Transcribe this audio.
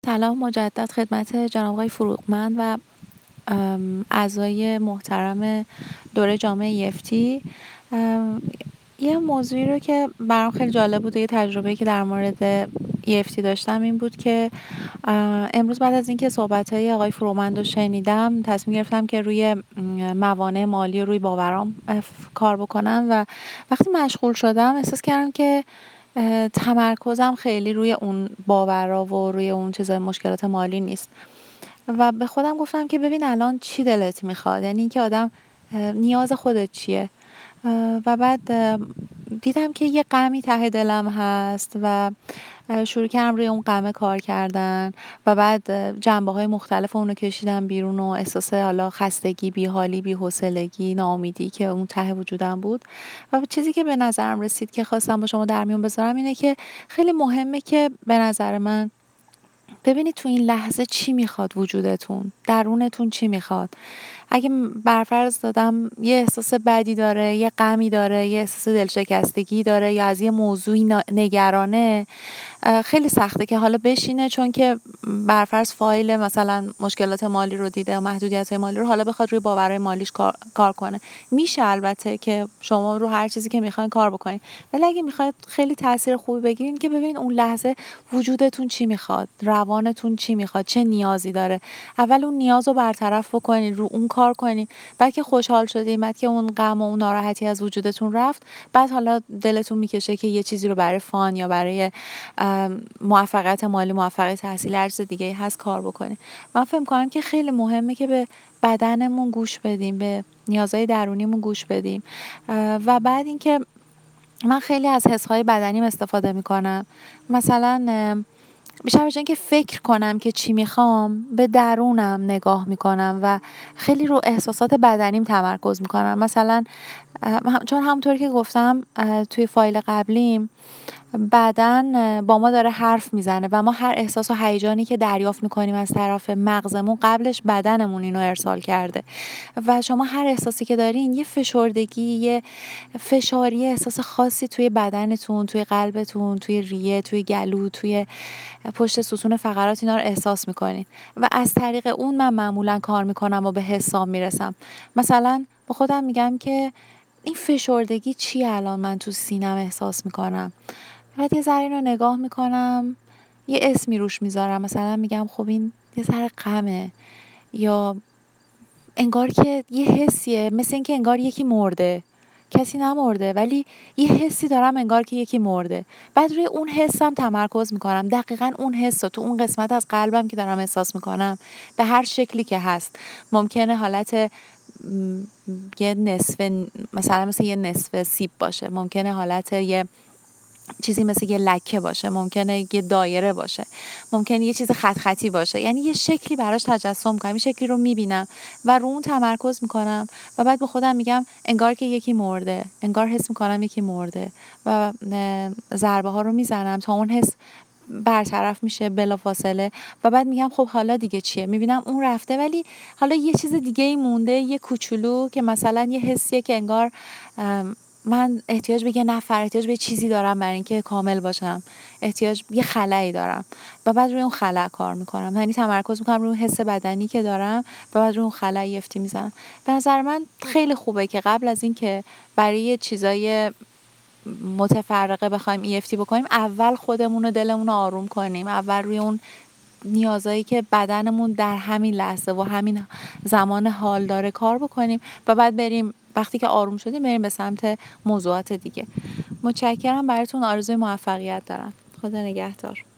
سلام مجدد خدمت جناب آقای فروغمند و اعضای محترم دوره جامعه EFT. یه موضوعی رو که برام خیلی جالب بود و یه تجربه‌ای که در مورد EFT داشتم این بود که امروز بعد از اینکه صحبت‌های آقای فروغمند رو شنیدم تصمیم گرفتم که روی موانع مالی و روی باورام کار بکنم و وقتی مشغول شدم احساس کردم که تمرکزم خیلی روی اون باورا و روی اون چیزای مشکلات مالی نیست و به خودم گفتم که ببین الان چی دلت میخواد، یعنی اینکه آدم نیاز خودت چیه. و بعد دیدم که یه غمی ته دلم هست و شروع کردم روی اون غمه کار کردن و بعد جنبه‌های مختلف اونو کشیدم بیرون و احساس حالا خستگی، بی‌حالی، بی‌حوصلگی، ناامیدی که اون ته وجودم بود. و چیزی که به نظرم رسید که خواستم با شما در میون بذارم اینه که خیلی مهمه که به نظر من ببینید تو این لحظه چی میخواد وجودتون، درونتون چی میخواد. اگه برفرض دادم یه احساس بدی داره، یه غمی داره، یه احساس دلشکستگی داره یا از یه موضوعی نگرانه، خیلی سخته که حالا بشینه چون که برفرض فایل مثلا مشکلات مالی رو دیده، محدودیت‌های مالی رو، حالا بخواد روی باورهای مالیش کار کنه. میشه البته که شما رو هر چیزی که میخواین کار بکنین، ولی اگه میخواید خیلی تاثیر خوبی بگیرین که ببین اون لحظه وجودتون چی میخواد، روانتون چی میخواد، چه نیازی داره. اول اون نیاز رو برطرف بکنین، رو اون کار کنین. بعد که خوشحال شدین، بعد که اون غم و اون ناراحتی از وجودتون رفت، بعد حالا دلتون میکشه که یه چیزی رو برای فان یا برای موفقیت مالی، موفقیت تحصیلی، هر چیز دیگه هست کار بکنیم. من فکر می‌کنم که خیلی مهمه که به بدنمون گوش بدیم، به نیازهای درونیمون گوش بدیم. و بعد اینکه من خیلی از حس‌های بدنیم استفاده می‌کنم. مثلا بیشتر به جای اینکه فکر کنم که چی میخوام، به درونم نگاه میکنم و خیلی رو احساسات بدنیم تمرکز میکنم. مثلا چون همونطور که گفتم توی فایل قبلیم، بدن با ما داره حرف میزنه و ما هر احساس و هیجانی که دریافت میکنیم از طرف مغزمون، قبلش بدنمون اینو ارسال کرده. و شما هر احساسی که دارین، یه فشردگی، یه فشاری، احساس خاصی توی بدنتون، توی قلبتون، توی ریه، توی گلو، توی پشت ستون فقرات اینا رو احساس میکنین و از طریق اون من معمولا کار میکنم و به حسام میرسم. مثلا با خودم میگم که این فشردگی چیه الان من تو سینم احساس میکنم. بعد یه ذره اینو نگاه میکنم، یه اسمی روش میذارم، مثلا میگم خب این یه ذره غمه، یا انگار که یه حسیه، مثل این که انگار یکی مرده. کسی نمرده ولی یه حسی دارم انگار که یکی مرده. بعد روی اون حسم تمرکز میکنم، دقیقاً اون حس رو تو اون قسمت از قلبم که دارم احساس میکنم، به هر شکلی که هست. ممکنه حالت یه نصف، مثلا مثل یه نصف سیب باشه، ممکنه حالت یه چیزی مثل یه لکه باشه، ممکنه یه دایره باشه، ممکنه یه چیز خط خطی باشه. یعنی یه شکلی براش تجسم کنم، یه شکلی رو میبینم و رو اون تمرکز میکنم و بعد به خودم میگم انگار که یکی مرده، انگار حس میکنم یکی مرده و ضربه ها رو میزنم تا اون حس برطرف میشه بلافاصله. و بعد میگم خب حالا دیگه چیه، میبینم اون رفته ولی حالا یه چیز دیگه ای مونده، یه کوچولو، که مثلا یه حسیه که انگار من احتیاج به یه نفر، احتیاج به چیزی دارم برای اینکه کامل باشم، احتیاج یه خلایی دارم و بعد روی اون خلا کار میکنم. یعنی تمرکز میکنم روی اون حس بدنی که دارم و بعد روی اون خلا EFT میزنم. به نظر من خیلی خوبه که قبل از اینکه برای چیزای متفرقه بخوایم EFT بکنیم، اول خودمون و دلمون رو آروم کنیم، اول روی اون نیازایی که بدنمون در همین لحظه و همین زمان حال داره کار بکنیم و بعد بریم، وقتی که آروم شدیم بریم به سمت موضوعات دیگه. متشکرم براتون، آرزوی موفقیت دارم. خدا نگهدار.